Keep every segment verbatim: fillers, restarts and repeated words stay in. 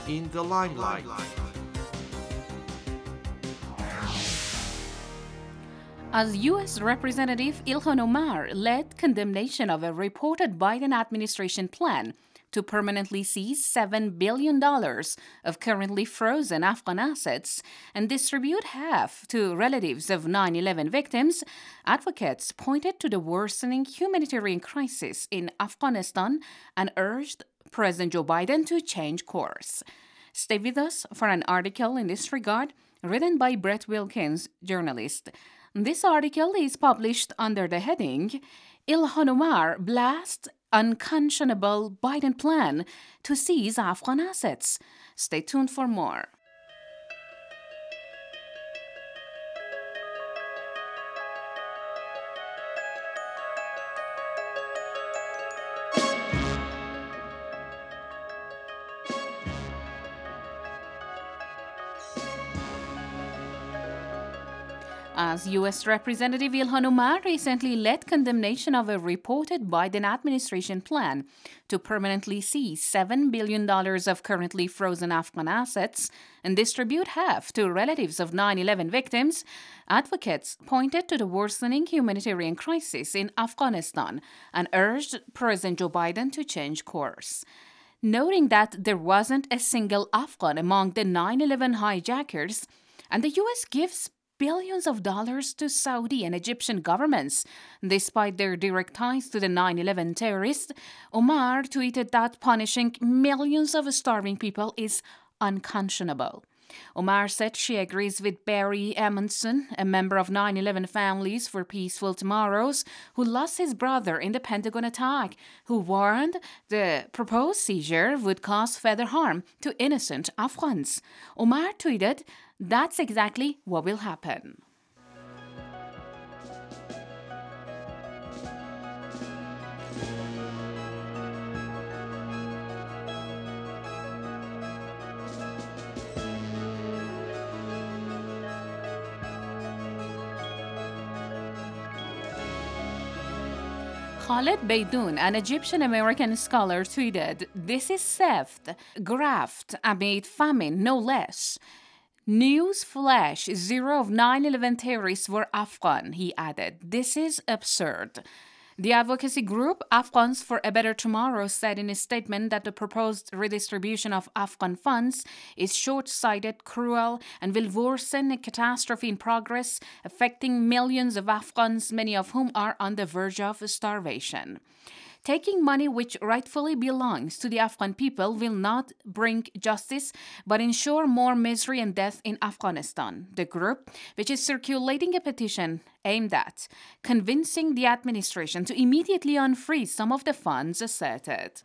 in the limelight. As U S. Representative Ilhan Omar led condemnation of a reported Biden administration plan to permanently seize seven billion dollars of currently frozen Afghan assets and distribute half to relatives of nine eleven victims, advocates pointed to the worsening humanitarian crisis in Afghanistan and urged President Joe Biden to change course. Stay with us for an article in this regard written by Brett Wilkins, journalist. This article is published under the heading Ilhan Omar blasts unconscionable Biden plan to seize Afghan assets. Stay tuned for more. As U S. Representative Ilhan Omar recently led condemnation of a reported Biden administration plan to permanently seize seven billion dollars of currently frozen Afghan assets and distribute half to relatives of nine eleven victims, advocates pointed to the worsening humanitarian crisis in Afghanistan and urged President Joe Biden to change course. Noting that there wasn't a single Afghan among the nine eleven hijackers, and the U S gives billions of dollars to Saudi and Egyptian governments, despite their direct ties to the nine eleven terrorists, Omar tweeted that punishing millions of starving people is unconscionable. Omar said she agrees with Barry Amundsen, a member of nine eleven Families for Peaceful Tomorrows, who lost his brother in the Pentagon attack, who warned the proposed seizure would cause further harm to innocent Afghans. Omar tweeted, "That's exactly what will happen." Khaled Beidoun, an Egyptian-American scholar, tweeted, "This is theft, graft amid famine, no less. News flash, zero of nine eleven terrorists were Afghan," he added. "This is absurd." The advocacy group Afghans for a Better Tomorrow said in a statement that the proposed redistribution of Afghan funds is short-sighted, cruel, and will worsen a catastrophe in progress affecting millions of Afghans, many of whom are on the verge of starvation. Taking money which rightfully belongs to the Afghan people will not bring justice, but ensure more misery and death in Afghanistan. The group, which is circulating a petition aimed at convincing the administration to immediately unfreeze some of the funds, asserted.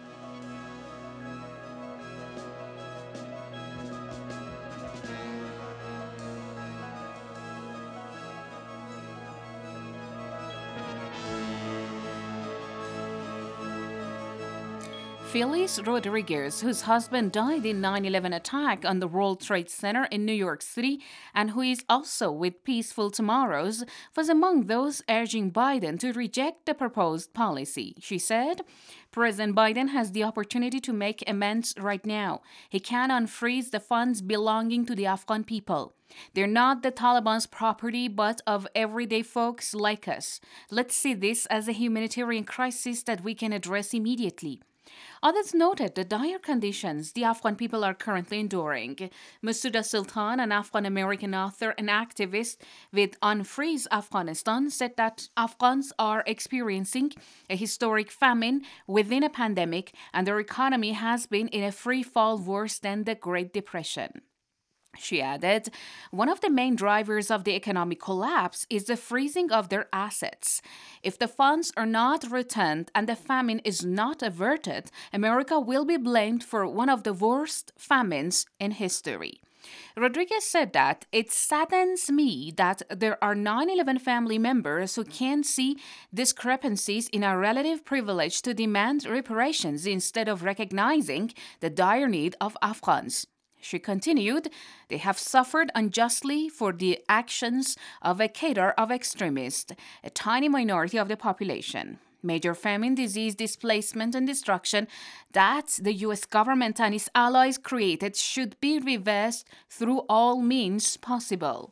Phyllis Rodriguez, whose husband died in nine eleven attack on the World Trade Center in New York City and who is also with Peaceful Tomorrows, was among those urging Biden to reject the proposed policy. She said, "President Biden has the opportunity to make amends right now. He can unfreeze the funds belonging to the Afghan people. They're not the Taliban's property, but of everyday folks like us. Let's see this as a humanitarian crisis that we can address immediately." Others noted the dire conditions the Afghan people are currently enduring. Masouda Sultan, an Afghan-American author and activist with Unfreeze Afghanistan, said that Afghans are experiencing a historic famine within a pandemic, and their economy has been in a free fall worse than the Great Depression. She added, "One of the main drivers of the economic collapse is the freezing of their assets. If the funds are not returned and the famine is not averted, America will be blamed for one of the worst famines in history." Rodriguez said that it saddens me that there are nine eleven family members who can't see discrepancies in our relative privilege to demand reparations instead of recognizing the dire need of Afghans. She continued, "They have suffered unjustly for the actions of a cadre of extremists, a tiny minority of the population. major famine, disease, displacement, and destruction that the U S government and its allies created should be reversed through all means possible.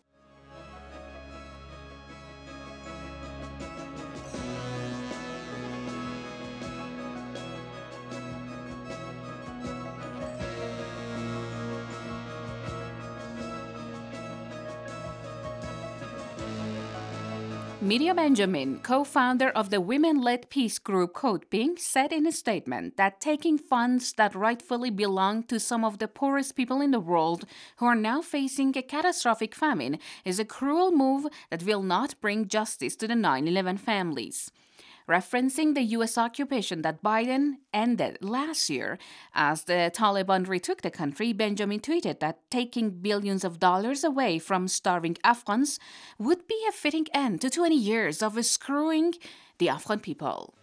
Medea Benjamin, co-founder of the women-led peace group Code Pink, said in a statement that taking funds that rightfully belong to some of the poorest people in the world who are now facing a catastrophic famine is a cruel move that will not bring justice to the nine eleven families. Referencing the U S occupation that Biden ended last year as the Taliban retook the country, Benjamin tweeted that taking billions of dollars away from starving Afghans would be a fitting end to twenty years of screwing the Afghan people.